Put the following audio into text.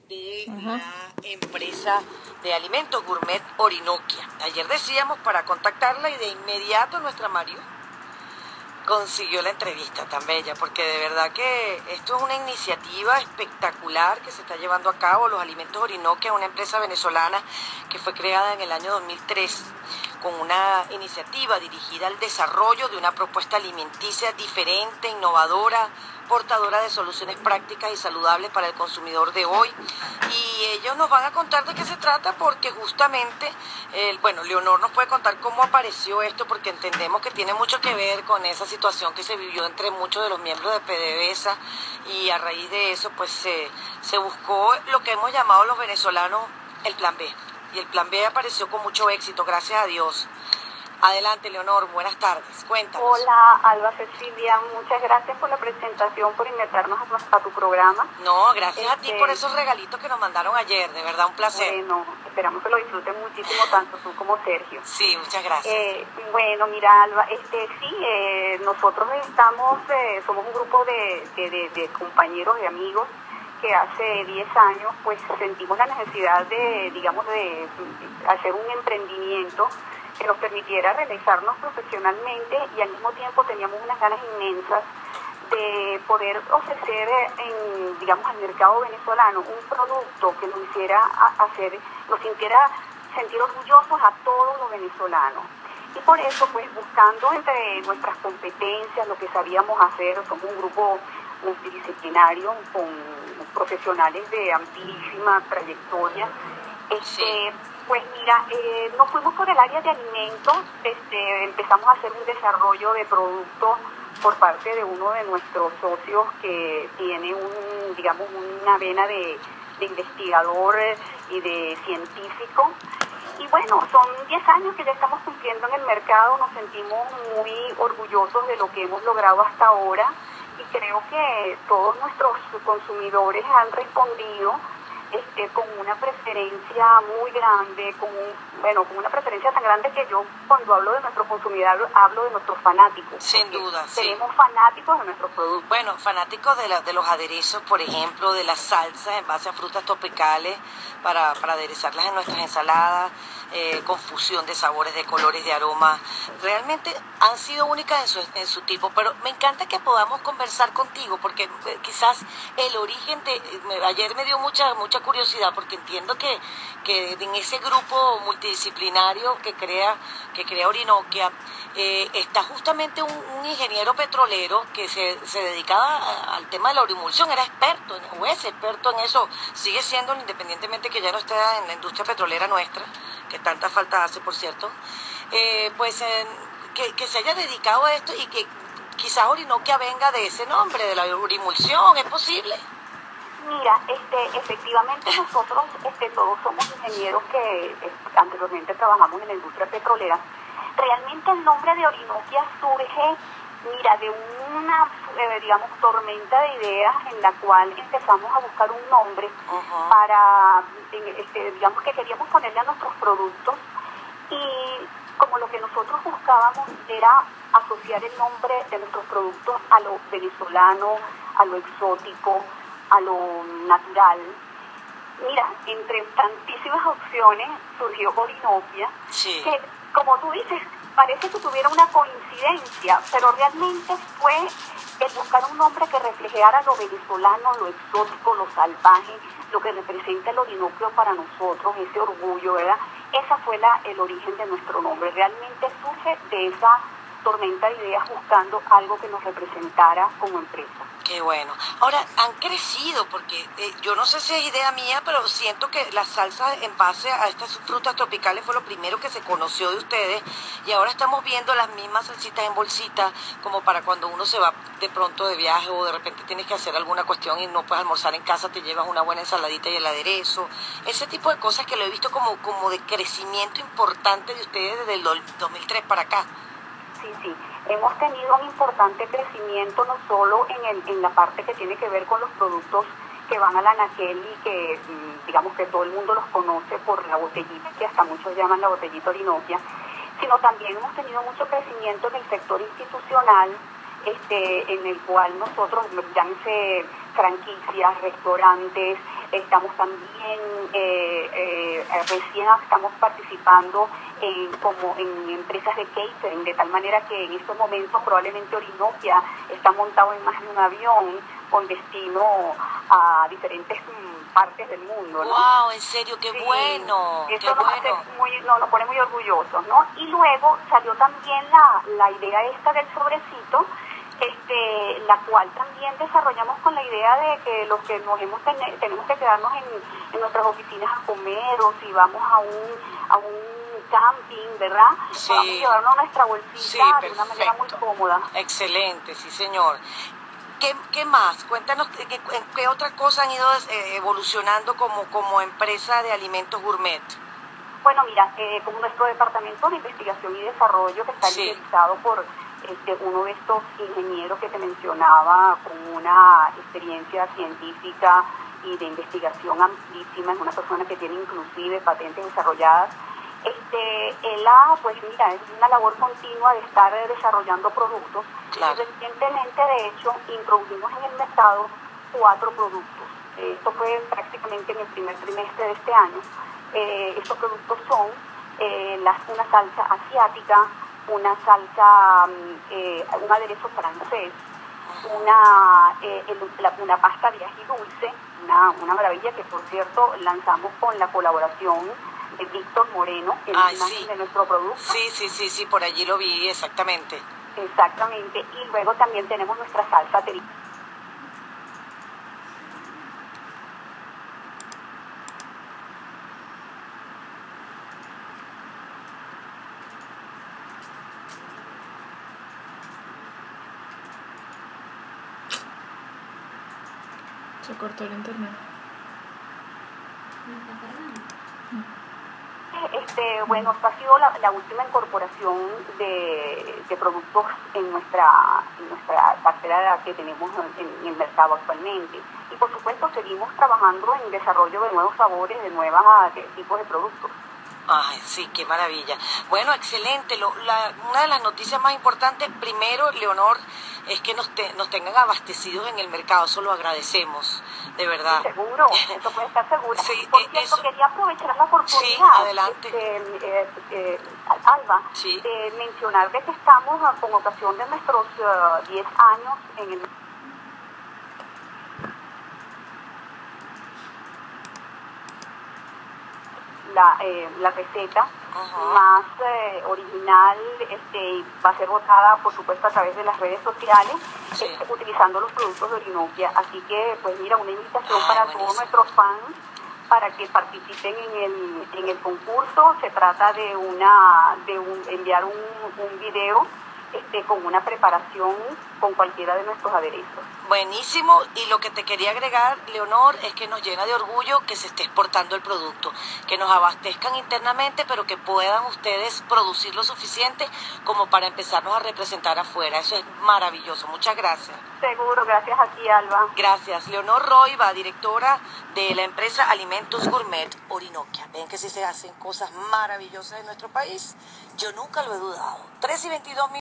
de la empresa de alimentos gourmet Orinoquia. Ayer decíamos para contactarla y de inmediato nuestra Mario consiguió la entrevista tan bella, porque de verdad que esto es una iniciativa espectacular que se está llevando a cabo. Los Alimentos Orinoquia, una empresa venezolana que fue creada en el año 2003 con una iniciativa dirigida al desarrollo de una propuesta alimenticia diferente, innovadora, portadora de soluciones prácticas y saludables para el consumidor de hoy. Y ellos nos van a contar de qué se trata, porque justamente, Leonor nos puede contar cómo apareció esto, porque entendemos que tiene mucho que ver con esa situación que se vivió entre muchos de los miembros de PDVSA, y a raíz de eso pues se buscó lo que hemos llamado los venezolanos el Plan B. Y el Plan B apareció con mucho éxito, gracias a Dios. Adelante, Leonor, buenas tardes, cuéntanos. Hola, Alba Cecilia, muchas gracias por la presentación, por invitarnos a tu programa. No, gracias a ti por esos regalitos que nos mandaron ayer, de verdad un placer. Bueno, esperamos que lo disfruten muchísimo, tanto tú como Sergio. Sí, muchas gracias. Bueno, mira, Alba, nosotros somos un grupo de compañeros, de amigos, que hace 10 años pues sentimos la necesidad de hacer un emprendimiento que nos permitiera realizarnos profesionalmente, y al mismo tiempo teníamos unas ganas inmensas de poder ofrecer al mercado venezolano un producto que nos hiciera sentir orgullosos a todos los venezolanos. Y por eso, pues buscando entre nuestras competencias, lo que sabíamos hacer, somos un grupo multidisciplinario con profesionales de amplísima trayectoria. Pues mira, nos fuimos por el área de alimentos, empezamos a hacer un desarrollo de productos por parte de uno de nuestros socios que tiene una vena de investigador y de científico. Y bueno, son 10 años que ya estamos cumpliendo en el mercado, nos sentimos muy orgullosos de lo que hemos logrado hasta ahora, y creo que todos nuestros consumidores han respondido con una preferencia muy grande, con una preferencia tan grande que yo, cuando hablo de nuestro consumidor, hablo de nuestros fanáticos. Sin duda, sí. Tenemos fanáticos de nuestros productos. Bueno, fanáticos de los aderezos, por ejemplo, de las salsas en base a frutas tropicales para aderezarlas en nuestras ensaladas, con fusión de sabores, de colores, de aromas. Realmente han sido únicas en su tipo, pero me encanta que podamos conversar contigo, porque quizás el origen ayer me dio mucha curiosidad, porque entiendo que en ese grupo multidisciplinario que crea Orinoquia está justamente un ingeniero petrolero que se dedicaba al tema de la orimulsión, era experto en eso, sigue siendo, independientemente que ya no esté en la industria petrolera nuestra, que tanta falta hace, por cierto, que se haya dedicado a esto, y que quizás Orinoquia venga de ese nombre, de la orimulsión. ¿Es posible? Mira, efectivamente nosotros todos somos ingenieros que anteriormente trabajamos en la industria petrolera. Realmente el nombre de Orinoquia surge, de una, tormenta de ideas en la cual empezamos a buscar un nombre para, que queríamos ponerle a nuestros productos, y como lo que nosotros buscábamos era asociar el nombre de nuestros productos a lo venezolano, a lo exótico, a lo natural. Mira, entre tantísimas opciones surgió Orinoquia, sí, que, como tú dices, parece que tuviera una coincidencia, pero realmente fue el buscar un nombre que reflejara lo venezolano, lo exótico, lo salvaje, lo que representa el Orinoquio para nosotros, ese orgullo, ¿verdad? Esa fue el origen de nuestro nombre. Realmente surge de esa tormenta de ideas, buscando algo que nos representara como empresa. Qué bueno. Ahora, han crecido, porque yo no sé si es idea mía, pero siento que las salsas en base a estas frutas tropicales fue lo primero que se conoció de ustedes, y ahora estamos viendo las mismas salsitas en bolsita, como para cuando uno se va de pronto de viaje, o de repente tienes que hacer alguna cuestión y no puedes almorzar en casa, te llevas una buena ensaladita y el aderezo. Ese tipo de cosas que lo he visto como de crecimiento importante de ustedes desde el 2003 para acá. Sí. Hemos tenido un importante crecimiento, no solo en la parte que tiene que ver con los productos que van a la anaquel, y que que todo el mundo los conoce por la botellita, que hasta muchos llaman la botellita Orinoquia, sino también hemos tenido mucho crecimiento en el sector institucional, en el cual nosotros, llámese franquicias, restaurantes, estamos también, recién estamos participando como en empresas de catering, de tal manera que en estos momentos probablemente Orinoquia está montado en más de un avión con destino a diferentes partes del mundo, ¿no? ¡Wow! En serio, qué Sí, bueno, eso qué nos bueno. hace nos pone muy orgullosos, ¿no? Y luego salió también la idea esta del sobrecito, la cual también desarrollamos con la idea de que los que tenemos que quedarnos en nuestras oficinas a comer, o si vamos a un camping, ¿verdad? Sí. Podamos llevarnos nuestra bolsita Sí, de una manera muy perfecto. cómoda. Excelente, sí señor. ¿Qué más? Cuéntanos qué otra cosa han ido evolucionando como empresa de alimentos gourmet. Bueno, mira, como nuestro departamento de investigación y desarrollo, que está liderizado por uno de estos ingenieros que te mencionaba, con una experiencia científica y de investigación amplísima, es una persona que tiene inclusive patentes desarrolladas. Pues mira, es una labor continua de estar desarrollando productos. Claro. Y recientemente, de hecho, introdujimos en el mercado 4 productos. Esto fue prácticamente en el primer trimestre de este año. Estos productos son una salsa asiática, una salsa, un aderezo francés, una pasta de ají dulce, una maravilla que, por cierto, lanzamos con la colaboración de Víctor Moreno, que es la imagen de nuestro producto. Sí, por allí lo vi, exactamente. Exactamente, y luego también tenemos nuestra salsa teriyaki. Se cortó el internet. Bueno, esta ha sido la última incorporación de productos en nuestra cartera que tenemos en el mercado actualmente. Y por supuesto seguimos trabajando en desarrollo de nuevos sabores, de nuevos tipos de productos. Ay, sí, qué maravilla. Bueno, excelente. Una de las noticias más importantes, primero, Leonor, es que nos tengan abastecidos en el mercado. Eso lo agradecemos, de verdad. Seguro, eso puede estar seguro. Sí, por cierto, quería aprovechar la oportunidad, sí, adelante. Alba, Sí. de mencionar de que estamos con ocasión de nuestros 10 años en el la receta más original va a ser votada, por supuesto, a través de las redes sociales, utilizando los productos de Orinoquia. Así que, pues mira, una invitación para todos nuestros fans para que participen en el concurso. Se trata de enviar un video con una preparación con cualquiera de nuestros aderezos. Buenísimo, y lo que te quería agregar, Leonor, es que nos llena de orgullo que se esté exportando el producto, que nos abastezcan internamente, pero que puedan ustedes producir lo suficiente como para empezarnos a representar afuera. Eso es maravilloso. Muchas gracias. Seguro, gracias a ti, Alba. Gracias. Leonor Roiva, directora de la empresa Alimentos Gourmet Orinoquia. Ven que sí se hacen cosas maravillosas en nuestro país. Yo nunca lo he dudado. 3:22